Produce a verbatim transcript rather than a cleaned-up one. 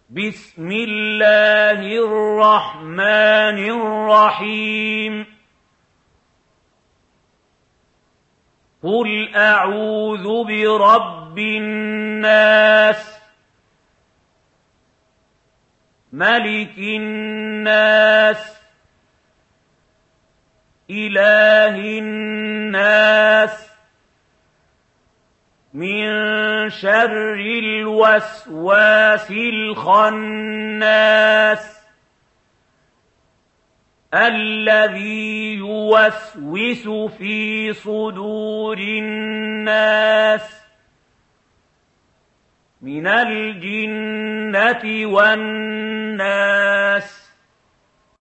بسم الله الرحمن الرحيم قل أعوذ برب الناس ملك الناس إله الناس من شر الوسواس الخناس الذي يوسوس في صدور الناس من الجنة والناس